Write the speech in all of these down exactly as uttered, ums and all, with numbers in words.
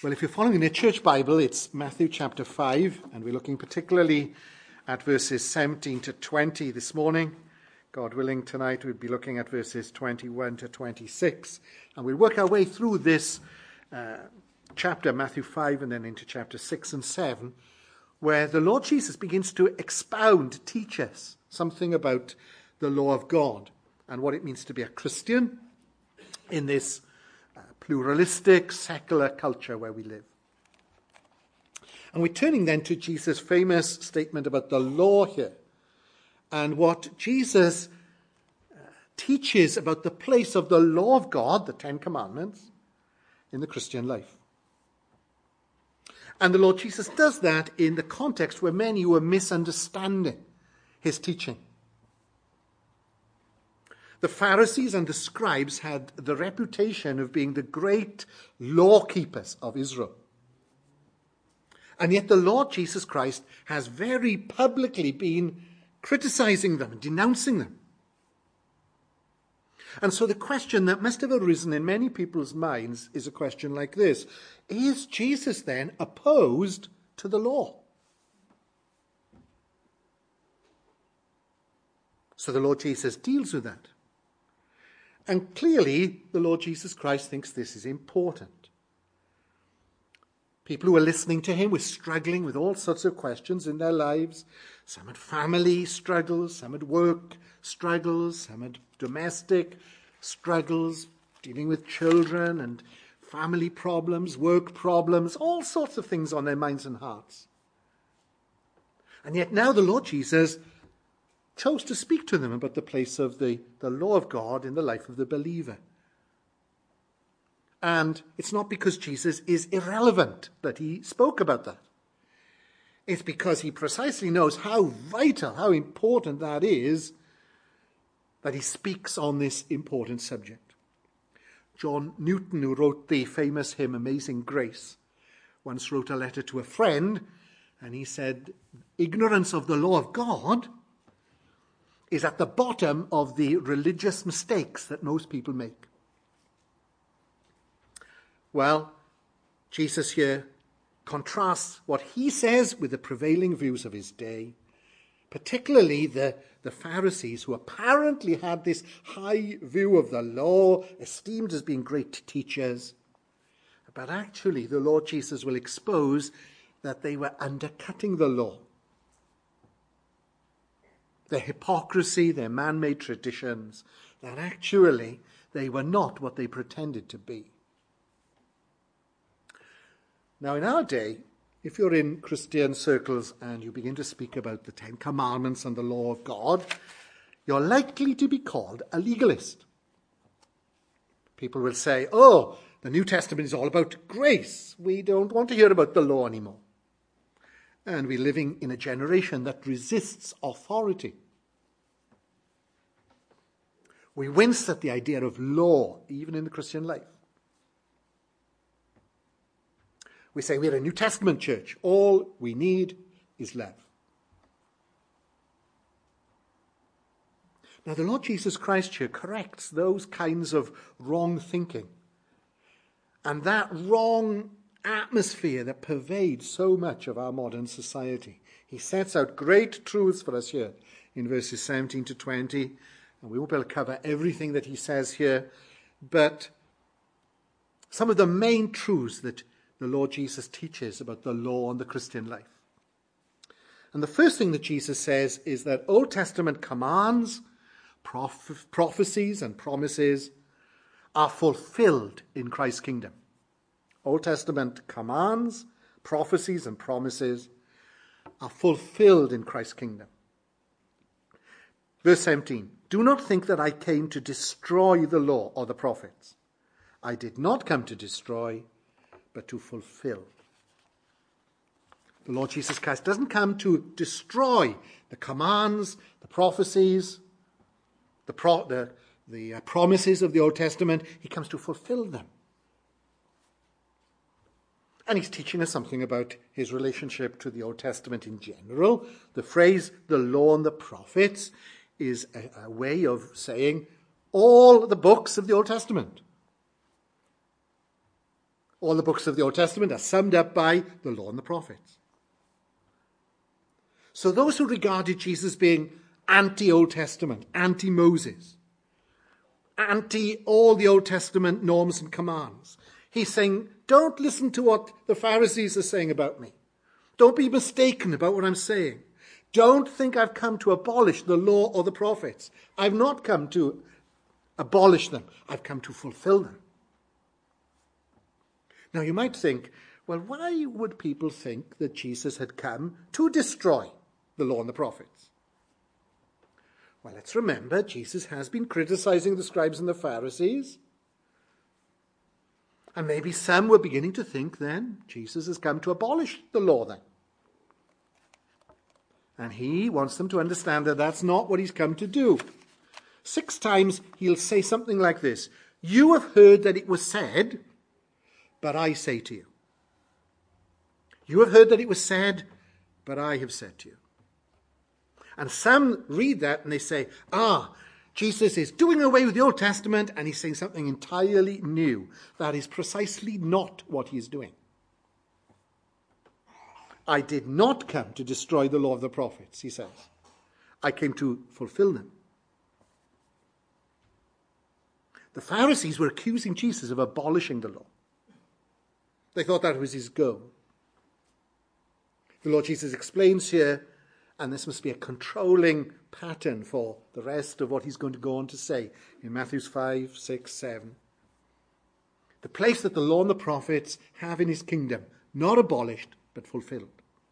Well, if you're following in a church Bible, it's Matthew chapter five, and we're looking particularly at verses seventeen to twenty this morning. God willing, tonight we'll be looking at verses twenty-one to twenty-six, and we'll work our way through this uh, chapter, Matthew five, and then into chapter six and seven, where the Lord Jesus begins to expound, teach us something about the law of God and what it means to be a Christian in this pluralistic, secular culture where we live. And we're turning then to Jesus' famous statement about the law here and what Jesus uh, teaches about the place of the law of God, the Ten Commandments, in the Christian life. And the Lord Jesus does that in the context where many were misunderstanding his teaching. The Pharisees and the scribes had the reputation of being the great law keepers of Israel. And yet the Lord Jesus Christ has very publicly been criticizing them and denouncing them. And so the question that must have arisen in many people's minds is a question like this. Is Jesus then opposed to the law? So the Lord Jesus deals with that. And clearly, the Lord Jesus Christ thinks this is important. People who are listening to him were struggling with all sorts of questions in their lives. Some had family struggles, some had work struggles, some had domestic struggles, dealing with children and family problems, work problems, all sorts of things on their minds and hearts. And yet now the Lord Jesus chose to speak to them about the place of the, the law of God in the life of the believer. And it's not because Jesus is irrelevant that he spoke about that. It's because he precisely knows how vital, how important that is, that he speaks on this important subject. John Newton, who wrote the famous hymn Amazing Grace, once wrote a letter to a friend, and he said, ignorance of the law of God is at the bottom of the religious mistakes that most people make. Well, Jesus here contrasts what he says with the prevailing views of his day, particularly the, the Pharisees, who apparently had this high view of the law, esteemed as being great teachers. But actually, the Lord Jesus will expose that they were undercutting the law. Their hypocrisy, their man-made traditions, that actually they were not what they pretended to be. Now, in our day, if you're in Christian circles and you begin to speak about the Ten Commandments and the law of God, you're likely to be called a legalist. People will say, oh, the New Testament is all about grace. We don't want to hear about the law anymore. And we're living in a generation that resists authority. We wince at the idea of law, even in the Christian life. We say we're a New Testament church. All we need is love. Now, the Lord Jesus Christ here corrects those kinds of wrong thinking and that wrong atmosphere that pervades so much of our modern society. He sets out great truths for us here in verses seventeen to twenty, and we won't be able to cover everything that he says here, but some of the main truths that the Lord Jesus teaches about the law and the Christian life. And the first thing that Jesus says is that Old Testament commands, proph- prophecies and promises are fulfilled in Christ's kingdom. Old Testament commands, prophecies and promises are fulfilled in Christ's kingdom. Verse seventeen, do not think that I came to destroy the law or the prophets. I did not come to destroy, but to fulfill. The Lord Jesus Christ doesn't come to destroy the commands, the prophecies, the, pro- the, the uh, promises of the Old Testament. He comes to fulfill them. And he's teaching us something about his relationship to the Old Testament in general. The phrase, the law and the prophets, is a, a way of saying all the books of the Old Testament. All the books of the Old Testament are summed up by the law and the prophets. So those who regarded Jesus being anti-Old Testament, anti-Moses, anti all the Old Testament norms and commands, he's saying, don't listen to what the Pharisees are saying about me. Don't be mistaken about what I'm saying. Don't think I've come to abolish the law or the prophets. I've not come to abolish them. I've come to fulfill them. Now you might think, well, why would people think that Jesus had come to destroy the law and the prophets? Well, let's remember, Jesus has been criticizing the scribes and the Pharisees. And maybe some were beginning to think then, Jesus has come to abolish the law then. And he wants them to understand that that's not what he's come to do. Six times he'll say something like this: you have heard that it was said, but I say to you. You have heard that it was said, but I have said to you. And some read that and they say, ah, Jesus is doing away with the Old Testament and he's saying something entirely new. That is precisely not what he is doing. I did not come to destroy the law of the prophets, he says. I came to fulfill them. The Pharisees were accusing Jesus of abolishing the law. They thought that was his goal. The Lord Jesus explains here, and this must be a controlling pattern for the rest of what he's going to go on to say in Matthew five, six, seven. The place that the law and the prophets have in his kingdom, not abolished, but fulfilled.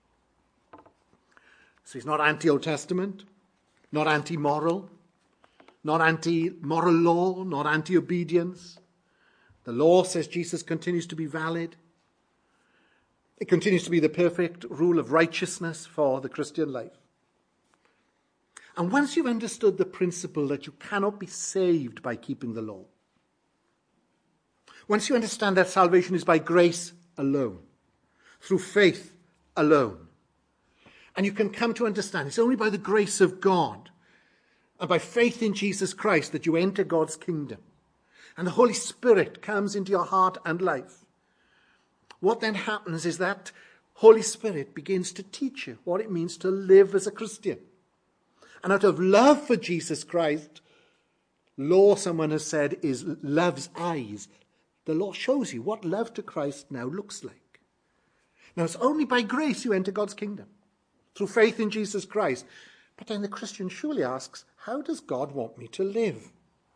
So he's not anti-Old Testament, not anti-moral, not anti-moral law, not anti-obedience. The law, says Jesus, continues to be valid. It continues to be the perfect rule of righteousness for the Christian life. And once you've understood the principle that you cannot be saved by keeping the law, once you understand that salvation is by grace alone, through faith alone, and you can come to understand it's only by the grace of God and by faith in Jesus Christ that you enter God's kingdom, and the Holy Spirit comes into your heart and life, what then happens is that Holy Spirit begins to teach you what it means to live as a Christian. And out of love for Jesus Christ, law, someone has said, is love's eyes. The law shows you what love to Christ now looks like. Now, it's only by grace you enter God's kingdom, through faith in Jesus Christ. But then the Christian surely asks, how does God want me to live?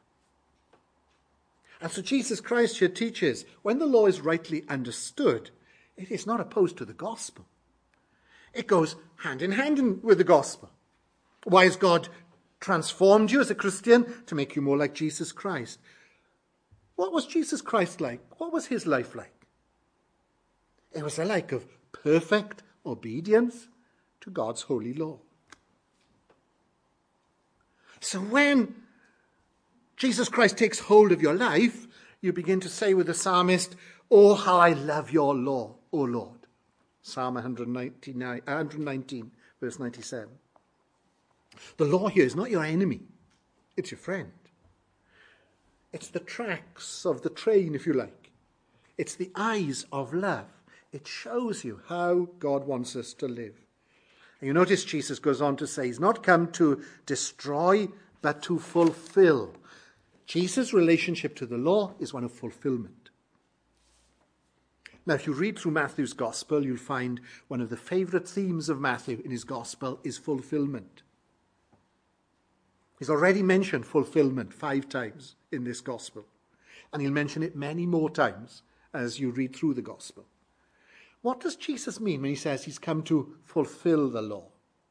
And so Jesus Christ here teaches, when the law is rightly understood, it is not opposed to the gospel. It goes hand in hand with the gospel. Why has God transformed you as a Christian? To make you more like Jesus Christ. What was Jesus Christ like? What was his life like? It was a life of perfect obedience to God's holy law. So when Jesus Christ takes hold of your life, you begin to say with the psalmist, oh, how I love your law, O Lord. Psalm one ninety-nine, one nineteen, verse ninety-seven. The law here is not your enemy. It's your friend. It's the tracks of the train, if you like. It's the eyes of love. It shows you how God wants us to live. And you notice Jesus goes on to say he's not come to destroy, but to fulfill. Jesus' relationship to the law is one of fulfillment. Now, if you read through Matthew's gospel, you'll find one of the favourite themes of Matthew in his gospel is fulfillment. He's already mentioned fulfillment five times in this gospel, and he'll mention it many more times as you read through the gospel. What does Jesus mean when he says he's come to fulfill the law?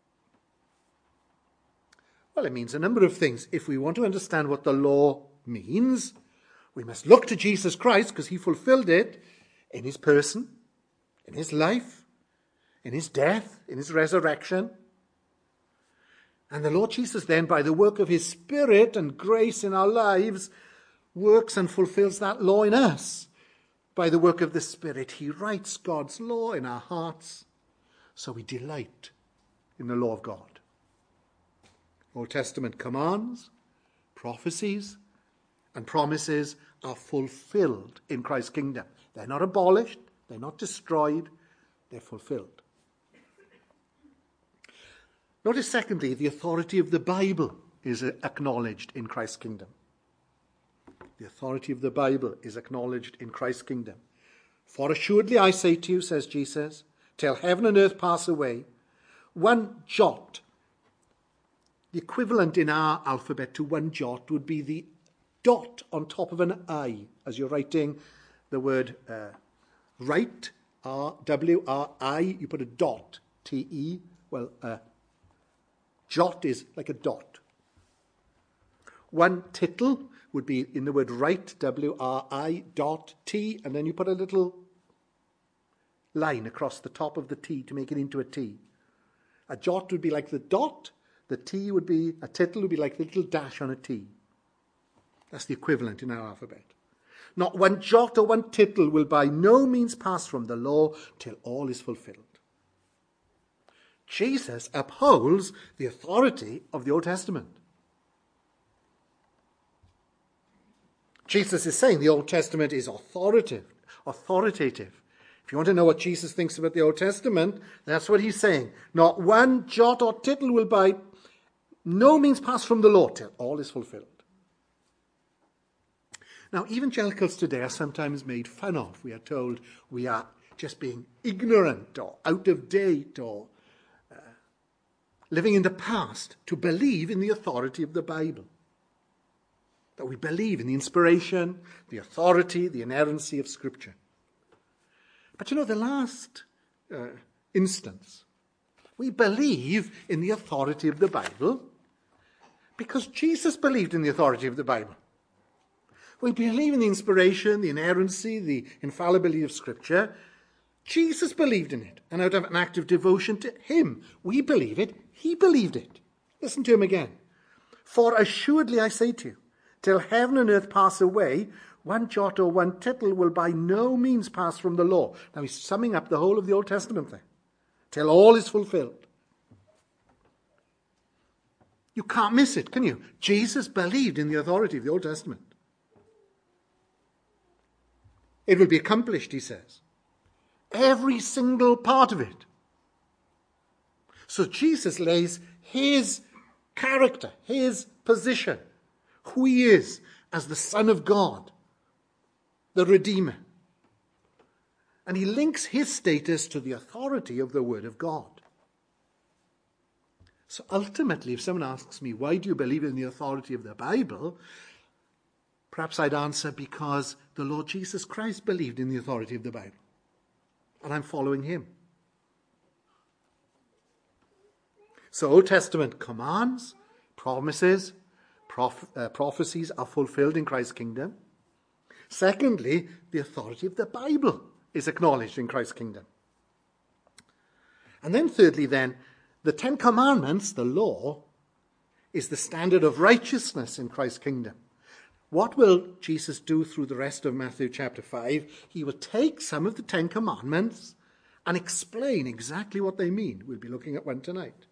Well, it means a number of things. If we want to understand what the law means, we must look to Jesus Christ because he fulfilled it in his person, in his life, in his death, in his resurrection. And the Lord Jesus then, by the work of his Spirit and grace in our lives, works and fulfills that law in us. By the work of the Spirit, he writes God's law in our hearts, so we delight in the law of God. Old Testament commands, prophecies, and promises are fulfilled in Christ's kingdom. They're not abolished, they're not destroyed, they're fulfilled. Notice, secondly, the authority of the Bible is acknowledged in Christ's kingdom. The authority of the Bible is acknowledged in Christ's kingdom. For assuredly I say to you, says Jesus, till heaven and earth pass away, one jot, the equivalent in our alphabet to one jot would be the dot on top of an I, as you're writing the word uh, write, R, W, R, I, you put a dot, T, E. Well, uh, jot is like a dot. One tittle would be in the word write, W, R, I, dot, T, and then you put a little line across the top of the T to make it into a T. A jot would be like the dot, the T would be, a tittle would be like the little dash on a T. That's the equivalent in our alphabet. Not one jot or one tittle will by no means pass from the law till all is fulfilled. Jesus upholds the authority of the Old Testament. Jesus is saying the Old Testament is authoritative. authoritative. If you want to know what Jesus thinks about the Old Testament, that's what he's saying. Not one jot or tittle will by no means pass from the law till all is fulfilled. Now, evangelicals today are sometimes made fun of. We are told we are just being ignorant or out of date or uh, living in the past to believe in the authority of the Bible. That we believe in the inspiration, the authority, the inerrancy of Scripture. But you know, the last uh, instance, we believe in the authority of the Bible because Jesus believed in the authority of the Bible. We believe in the inspiration, the inerrancy, the infallibility of Scripture. Jesus believed in it, and out of an act of devotion to him, we believe it, he believed it. Listen to him again. For assuredly I say to you, till heaven and earth pass away, one jot or one tittle will by no means pass from the law. Now he's summing up the whole of the Old Testament there. Till all is fulfilled. You can't miss it, can you? Jesus believed in the authority of the Old Testament. It will be accomplished, he says. Every single part of it. So Jesus lays his character, his position, who he is as the Son of God, the Redeemer. And he links his status to the authority of the Word of God. So ultimately, if someone asks me, why do you believe in the authority of the Bible? Perhaps I'd answer, because the Lord Jesus Christ believed in the authority of the Bible. And I'm following him. So Old Testament commands, promises, proph- uh, prophecies are fulfilled in Christ's kingdom. Secondly, the authority of the Bible is acknowledged in Christ's kingdom. And then thirdly then, the Ten Commandments, the law, is the standard of righteousness in Christ's kingdom. What will Jesus do through the rest of Matthew chapter five? He will take some of the Ten Commandments and explain exactly what they mean. We'll be looking at one tonight.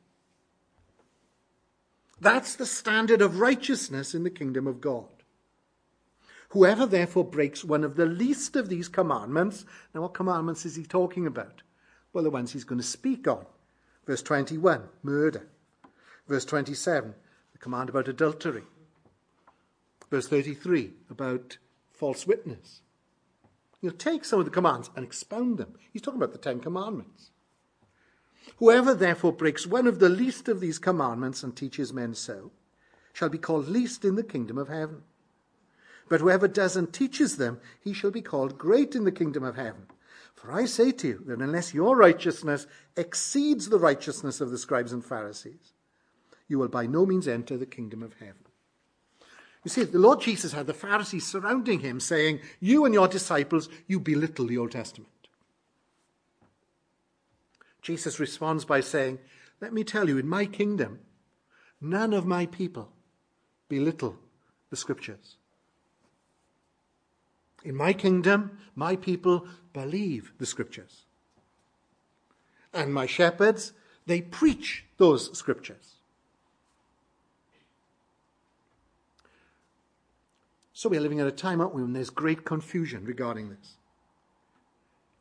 That's the standard of righteousness in the kingdom of God. Whoever therefore breaks one of the least of these commandments, now what commandments is he talking about? Well, the ones he's going to speak on. Verse twenty-one, murder. Verse twenty-seven, the command about adultery. Verse thirty-three, about false witness. He'll take some of the commands and expound them. He's talking about the Ten Commandments. Whoever therefore breaks one of the least of these commandments and teaches men so, shall be called least in the kingdom of heaven. But whoever does and teaches them, he shall be called great in the kingdom of heaven. For I say to you that unless your righteousness exceeds the righteousness of the scribes and Pharisees, you will by no means enter the kingdom of heaven. You see, the Lord Jesus had the Pharisees surrounding him saying, you and your disciples, you belittle the Old Testament. Jesus responds by saying, let me tell you, in my kingdom, none of my people belittle the Scriptures. In my kingdom, my people believe the Scriptures. And my shepherds, they preach those Scriptures. So we are living at a time, aren't we, when there's great confusion regarding this.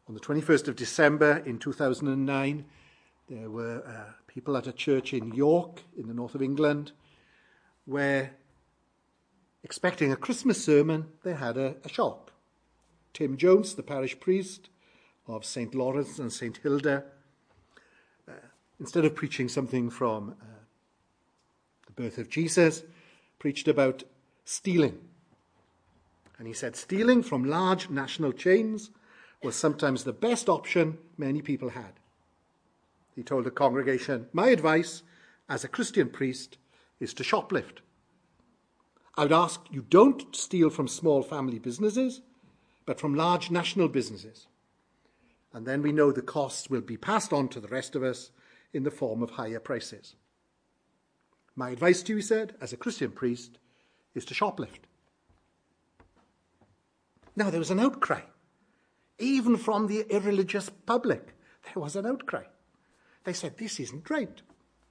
On the twenty-first of December in two thousand nine, there were uh, people at a church in York, in the north of England, where, expecting a Christmas sermon, they had a, a shock. Tim Jones, the parish priest of Saint Lawrence and Saint Hilda, uh, instead of preaching something from uh, the birth of Jesus, preached about stealing. And he said stealing from large national chains was sometimes the best option many people had. He told the congregation, "My advice as a Christian priest is to shoplift. I would ask you don't steal from small family businesses, but from large national businesses. And then we know the costs will be passed on to the rest of us in the form of higher prices. My advice to you," he said, "as a Christian priest is to shoplift." Now, there was an outcry. Even from the irreligious public, there was an outcry. They said, this isn't right.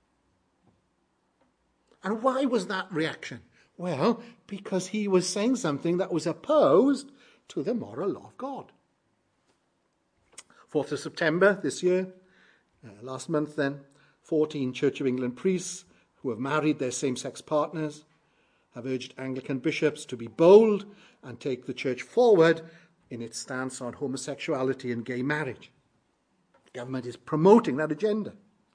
And why was that reaction? Well, because he was saying something that was opposed to the moral law of God. fourth of September this year, uh, last month then, fourteen Church of England priests who have married their same-sex partners have urged Anglican bishops to be bold and take the church forward in its stance on homosexuality and gay marriage. The government is promoting that agenda.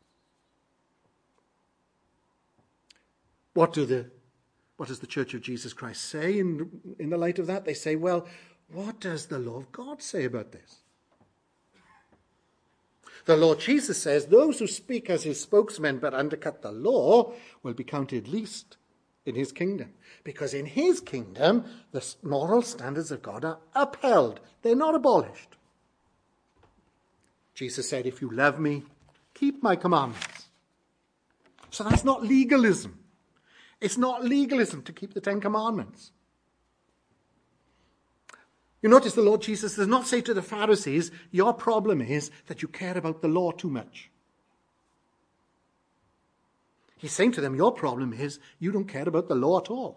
What do the what does the Church of Jesus Christ say in, in the light of that? They say, well, what does the law of God say about this? The Lord Jesus says those who speak as his spokesmen but undercut the law will be counted least in his kingdom. Because in his kingdom, the moral standards of God are upheld. They're not abolished. Jesus said, if you love me, keep my commandments. So that's not legalism. It's not legalism to keep the Ten Commandments. You notice the Lord Jesus does not say to the Pharisees, your problem is that you care about the law too much. He's saying to them, your problem is you don't care about the law at all.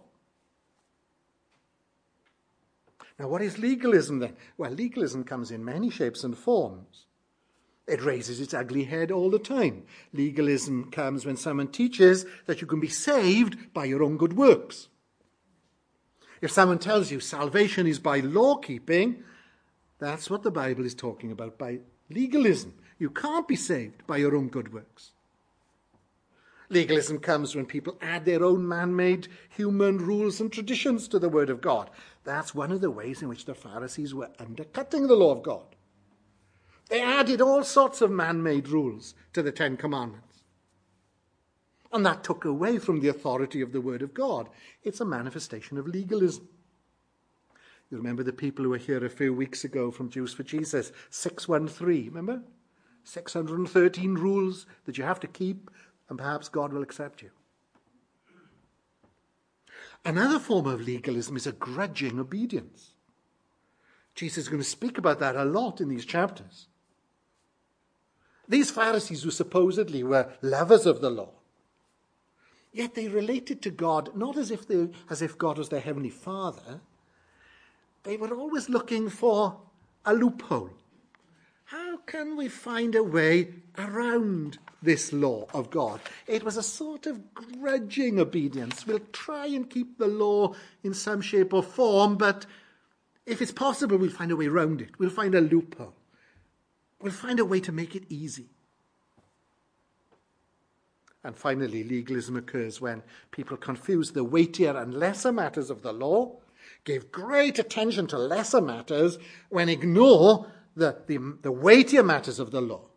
Now, what is legalism then? Well, legalism comes in many shapes and forms. It raises its ugly head all the time. Legalism comes when someone teaches that you can be saved by your own good works. If someone tells you salvation is by law-keeping, that's what the Bible is talking about by legalism. You can't be saved by your own good works. Legalism comes when people add their own man-made human rules and traditions to the Word of God. That's one of the ways in which the Pharisees were undercutting the law of God. They added all sorts of man-made rules to the Ten Commandments. And that took away from the authority of the Word of God. It's a manifestation of legalism. You remember the people who were here a few weeks ago from Jews for Jesus, six one three, remember? six hundred thirteen rules that you have to keep, and perhaps God will accept you. Another form of legalism is a grudging obedience. Jesus is going to speak about that a lot in these chapters. These Pharisees who supposedly were lovers of the law, yet they related to God not as if they, as if God was their heavenly Father. They were always looking for a loophole. How can we find a way around this law of God? It was a sort of grudging obedience. We'll try and keep the law in some shape or form, but if it's possible, we'll find a way around it. We'll find a loophole. We'll find a way to make it easy. And finally, legalism occurs when people confuse the weightier and lesser matters of the law, give great attention to lesser matters, when ignore the, the, the weightier matters of the law.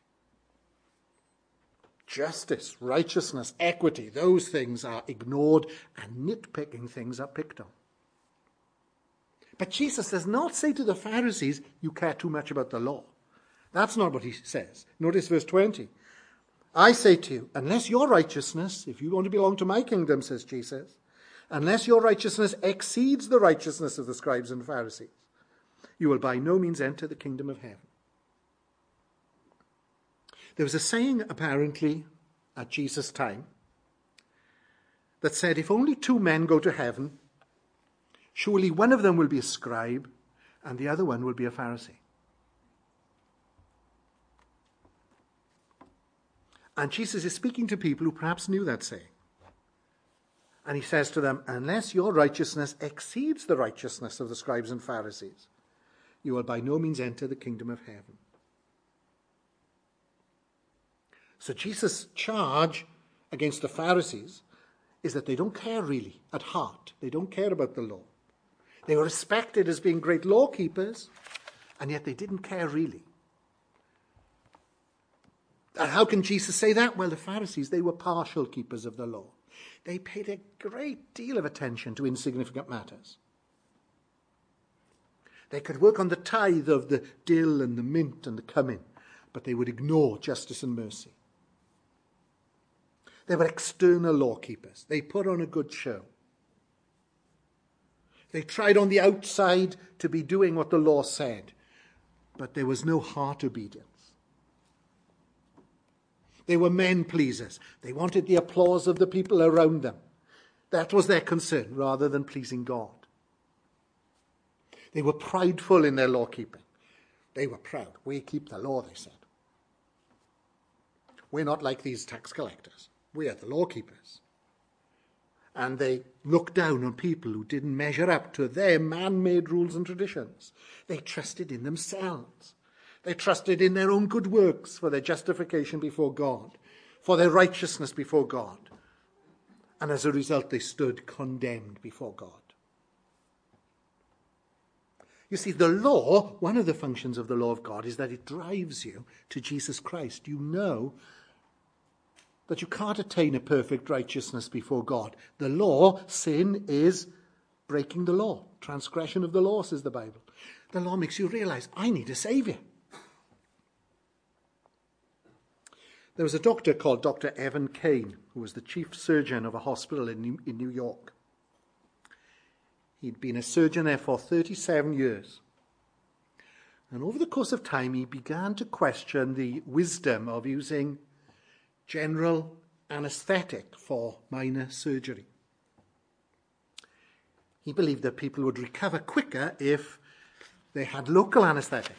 Justice, righteousness, equity, those things are ignored, and nitpicking things are picked on. But Jesus does not say to the Pharisees, you care too much about the law. That's not what he says. Notice verse twenty. I say to you, unless your righteousness, if you want to belong to my kingdom, says Jesus, unless your righteousness exceeds the righteousness of the scribes and Pharisees, you will by no means enter the kingdom of heaven. There was a saying, apparently, at Jesus' time, that said, if only two men go to heaven, surely one of them will be a scribe and the other one will be a Pharisee. And Jesus is speaking to people who perhaps knew that saying. And he says to them, unless your righteousness exceeds the righteousness of the scribes and Pharisees, you will by no means enter the kingdom of heaven. So Jesus' charge against the Pharisees is that they don't care really at heart. They don't care about the law. They were respected as being great law keepers, and yet they didn't care really. And how can Jesus say that? Well, the Pharisees, they were partial keepers of the law. They paid a great deal of attention to insignificant matters. They could work on the tithe of the dill and the mint and the cumin, but they would ignore justice and mercy. They were external law keepers. They put on a good show. They tried on the outside to be doing what the law said, but there was no heart obedience. They were men pleasers. They wanted the applause of the people around them. That was their concern, rather than pleasing God. They were prideful in their law keeping. They were proud. We keep the law, they said. We're not like these tax collectors. We are the law keepers. And they looked down on people who didn't measure up to their man-made rules and traditions. They trusted in themselves. They trusted in their own good works for their justification before God, for their righteousness before God. And as a result, they stood condemned before God. You see, the law, one of the functions of the law of God is that it drives you to Jesus Christ. You know that you can't attain a perfect righteousness before God. The law, sin, is breaking the law. Transgression of the law, says the Bible. The law makes you realize, I need a saviour. There was a doctor called Doctor Evan Kane, who was the chief surgeon of a hospital in New, in New York. He'd been a surgeon there for thirty-seven years. And over the course of time, he began to question the wisdom of using general anaesthetic for minor surgery. He believed that people would recover quicker if they had local anaesthetic.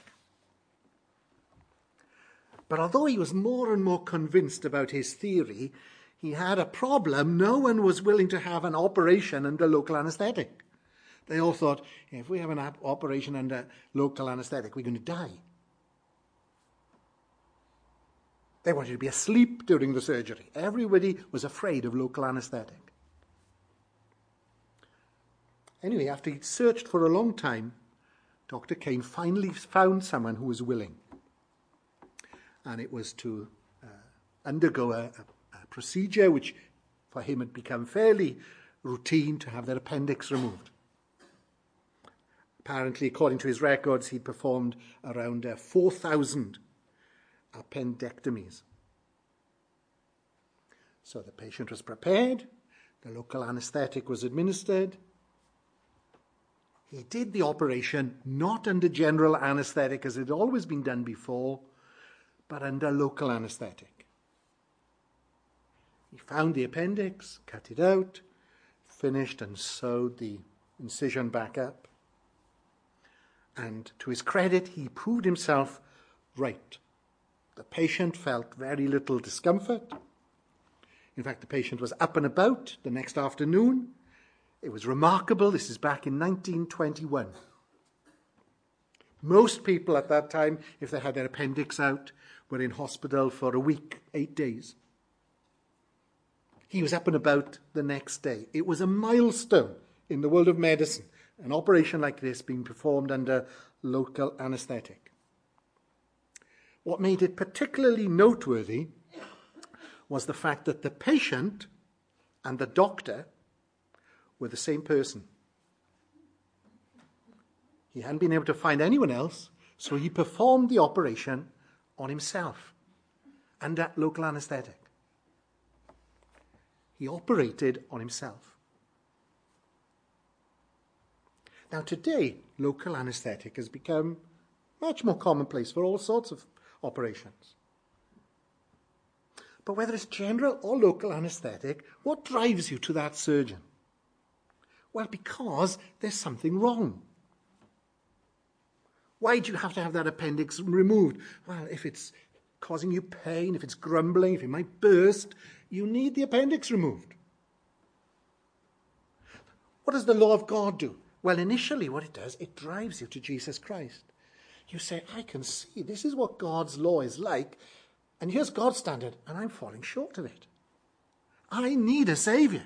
But although he was more and more convinced about his theory, he had a problem. No one was willing to have an operation under local anaesthetic. They all thought, if we have an operation under local anaesthetic, we're going to die. They wanted to be asleep during the surgery. Everybody was afraid of local anaesthetic. Anyway, after he'd searched for a long time, Doctor Kane finally found someone who was willing. And it was to uh, undergo a, a, a procedure which for him had become fairly routine, to have their appendix removed. Apparently, according to his records, he'd performed around uh, four thousand appendectomies. So the patient was prepared, the local anaesthetic was administered. He did the operation not under general anaesthetic as it had always been done before, but under local anaesthetic. He found the appendix, cut it out, finished and sewed the incision back up. And to his credit, he proved himself right. The patient felt very little discomfort. In fact, the patient was up and about the next afternoon. It was remarkable. This is back in nineteen twenty-one. Most people at that time, if they had their appendix out, were in hospital for a week, eight days. He was up and about the next day. It was a milestone in the world of medicine, an operation like this being performed under local anaesthetic. What made it particularly noteworthy was the fact that the patient and the doctor were the same person. He hadn't been able to find anyone else, so he performed the operation on himself under local anaesthetic. He operated on himself. Now today, local anaesthetic has become much more commonplace for all sorts of operations. But whether it's general or local anaesthetic, what drives you to that surgeon? Well, because there's something wrong. Why do you have to have that appendix removed? Well, if it's causing you pain, if it's grumbling, if it might burst, you need the appendix removed. What does the law of God do? Well, initially what it does, it drives you to Jesus Christ. You say, I can see this is what God's law is like, and here's God's standard, and I'm falling short of it. I need a Saviour.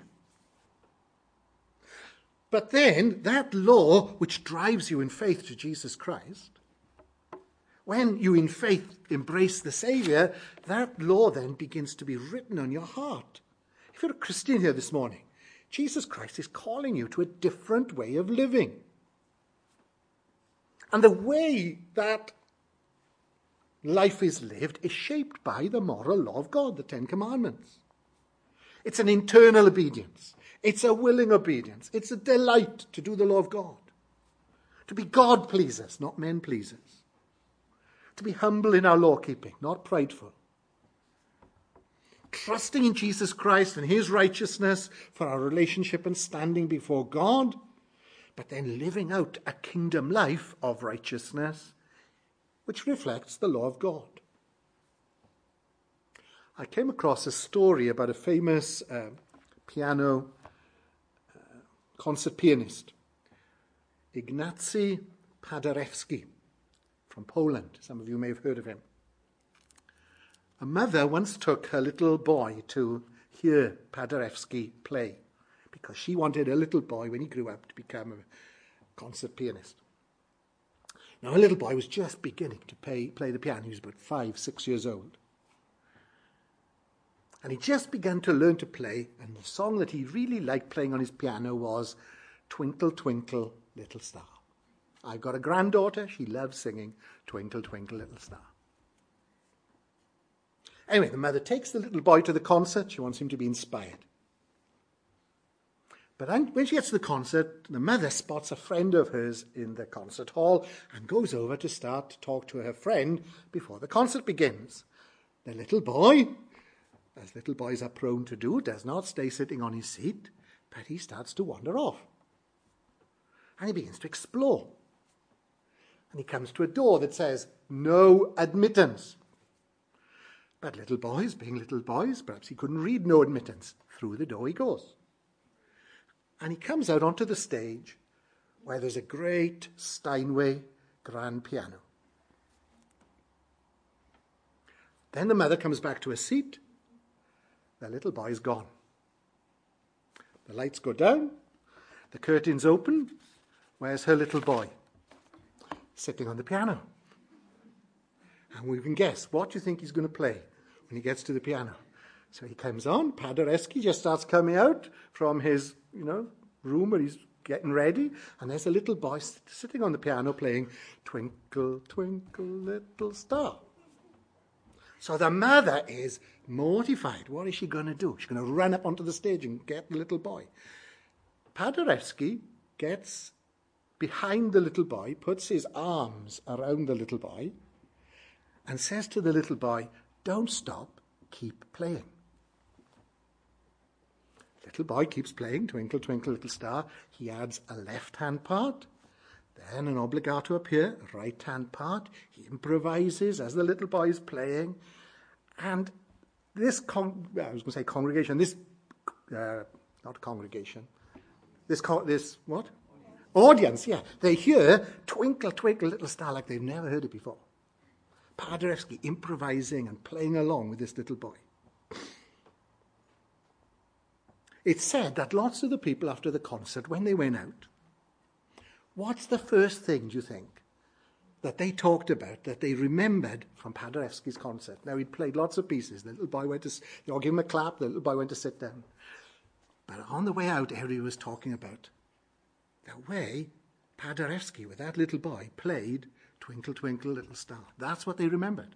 But then that law which drives you in faith to Jesus Christ, when you in faith embrace the Saviour, that law then begins to be written on your heart. If you're a Christian here this morning, Jesus Christ is calling you to a different way of living. And the way that life is lived is shaped by the moral law of God, the Ten Commandments. It's an internal obedience. It's a willing obedience. It's a delight to do the law of God. To be God-pleasers, not men-pleasers. To be humble in our law-keeping, not prideful. Trusting in Jesus Christ and his righteousness for our relationship and standing before God, but then living out a kingdom life of righteousness which reflects the law of God. I came across a story about a famous uh, piano uh, concert pianist, Ignacy Paderewski, from Poland. Some of you may have heard of him. A mother once took her little boy to hear Paderewski play because she wanted her little boy, when he grew up, to become a concert pianist. Now, her little boy was just beginning to play, play the piano. He was about five, six years old. And he just began to learn to play, and the song that he really liked playing on his piano was Twinkle, Twinkle, Little Star. I've got a granddaughter, she loves singing Twinkle, Twinkle, Little Star. Anyway, the mother takes the little boy to the concert. She wants him to be inspired. But when she gets to the concert, the mother spots a friend of hers in the concert hall and goes over to start to talk to her friend before the concert begins. The little boy, as little boys are prone to do, does not stay sitting on his seat, but he starts to wander off. And he begins to explore. And he comes to a door that says, no admittance. But little boys, being little boys, perhaps he couldn't read no admittance. Through the door he goes. And he comes out onto the stage where there's a great Steinway grand piano. Then the mother comes back to her seat. The little boy's gone. The lights go down. The curtains open. Where's her little boy? Sitting on the piano. And we can guess, what do you think he's going to play when he gets to the piano? So he comes on, Paderewski just starts coming out from his, you know, room where he's getting ready, and there's a little boy sitting on the piano playing Twinkle, Twinkle, Little Star. So the mother is mortified. What is she going to do? She's going to run up onto the stage and get the little boy. Paderewski gets behind the little boy, puts his arms around the little boy, and says to the little boy, don't stop, keep playing. Little boy keeps playing, Twinkle, Twinkle, Little Star. He adds a left-hand part, then an obligato up here, a right-hand part. He improvises as the little boy is playing. And this, con- I was going to say congregation, this, uh, not congregation, this, con- this what? Audience, yeah. They hear Twinkle, Twinkle, Little Star like they've never heard it before. Paderewski improvising and playing along with this little boy. It's said that lots of the people after the concert, when they went out, what's the first thing, do you think, that they talked about, that they remembered from Paderewski's concert? Now, he'd played lots of pieces. The little boy went to, they all gave him a clap, the little boy went to sit down. But on the way out, everybody was talking about the way Paderewski, with that little boy, played Twinkle, Twinkle, Little Star. That's what they remembered.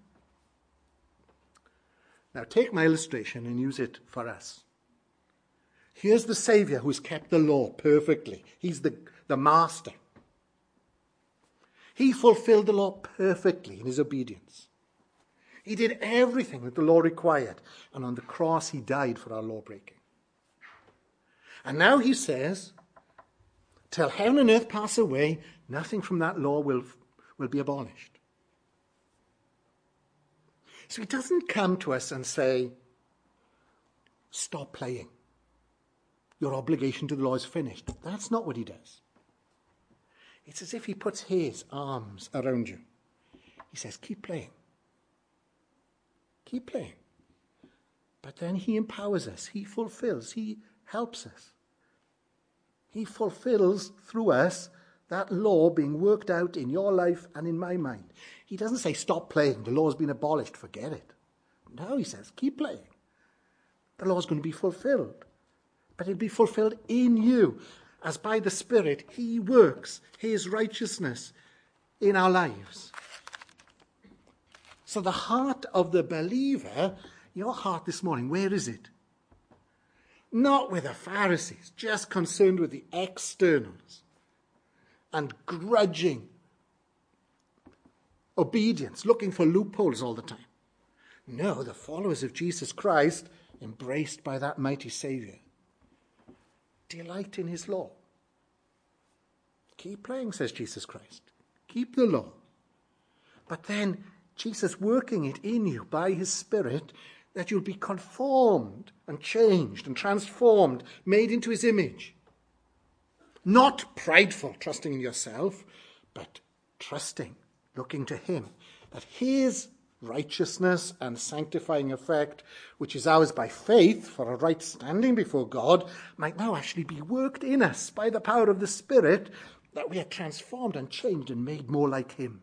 Now, take my illustration and use it for us. Here's the Saviour who's kept the law perfectly. He's the, the master. He fulfilled the law perfectly in his obedience. He did everything that the law required. And on the cross, he died for our law breaking. And now he says, till heaven and earth pass away, nothing from that law will, will be abolished. So he doesn't come to us and say, stop playing. Your obligation to the law is finished. That's not what he does. It's as if he puts his arms around you. He says, keep playing. Keep playing. But then he empowers us. He fulfills. He helps us. He fulfills through us that law being worked out in your life and in my mind. He doesn't say, stop playing. The law's been abolished. Forget it. No, he says, keep playing. The law's going to be fulfilled. But it'll be fulfilled in you, as by the Spirit he works his righteousness in our lives. So the heart of the believer, your heart this morning, where is it? Not with the Pharisees, just concerned with the externals and grudging obedience, looking for loopholes all the time. No, the followers of Jesus Christ, embraced by that mighty Saviour, delight in his law. Keep playing, says Jesus Christ. Keep the law. But then Jesus working it in you by his Spirit, that you'll be conformed and changed and transformed, made into his image. Not prideful, trusting in yourself, but trusting, looking to him, that his righteousness and sanctifying effect, which is ours by faith for a right standing before God, might now actually be worked in us by the power of the Spirit, that we are transformed and changed and made more like him.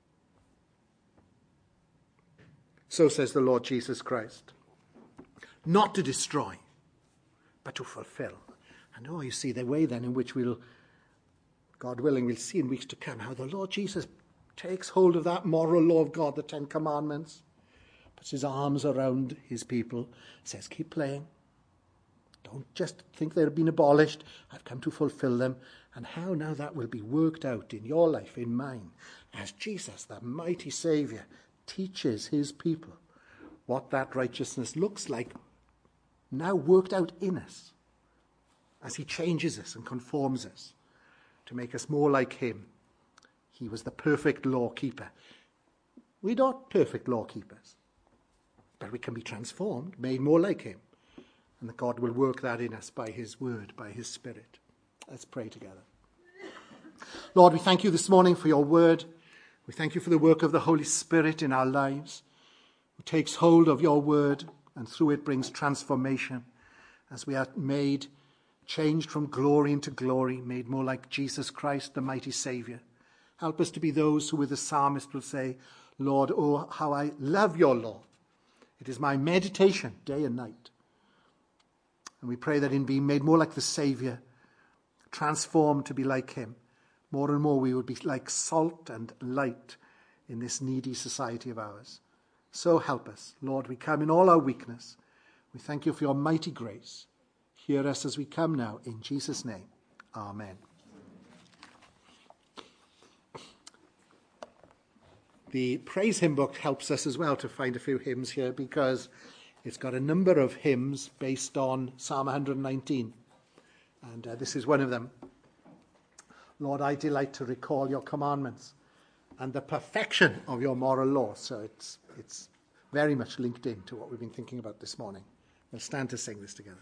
So says the Lord Jesus Christ. Not to destroy, but to fulfill. And oh, you see, the way then in which we'll, God willing, we'll see in weeks to come how the Lord Jesus takes hold of that moral law of God, the Ten Commandments, puts his arms around his people, says, keep playing. Don't just think they've been abolished. I've come to fulfill them. And how now that will be worked out in your life, in mine, as Jesus, the mighty Saviour, teaches his people what that righteousness looks like, now worked out in us, as he changes us and conforms us to make us more like him. He was the perfect law keeper. We're not perfect law keepers, but we can be transformed, made more like him. And that God will work that in us by his word, by his Spirit. Let's pray together. Lord, we thank you this morning for your word. We thank you for the work of the Holy Spirit in our lives, who takes hold of your word and through it brings transformation as we are made, changed from glory into glory, made more like Jesus Christ, the mighty Saviour. Help us to be those who with the psalmist will say, Lord, oh, how I love your law. It is my meditation day and night. And we pray that in being made more like the Saviour, transformed to be like him, more and more we would be like salt and light in this needy society of ours. So help us. Lord, we come in all our weakness. We thank you for your mighty grace. Hear us as we come now. In Jesus' name, amen. The praise hymn book helps us as well to find a few hymns here, because it's got a number of hymns based on Psalm one hundred nineteen. And uh, this is one of them. Lord, I delight to recall your commandments and the perfection of your moral law. So it's it's very much linked in to what we've been thinking about this morning. We'll stand to sing this together.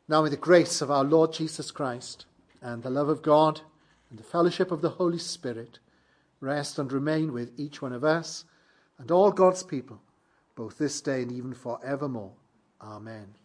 Now may the grace of our Lord Jesus Christ and the love of God and the fellowship of the Holy Spirit rest and remain with each one of us and all God's people, both this day and even forevermore. Amen.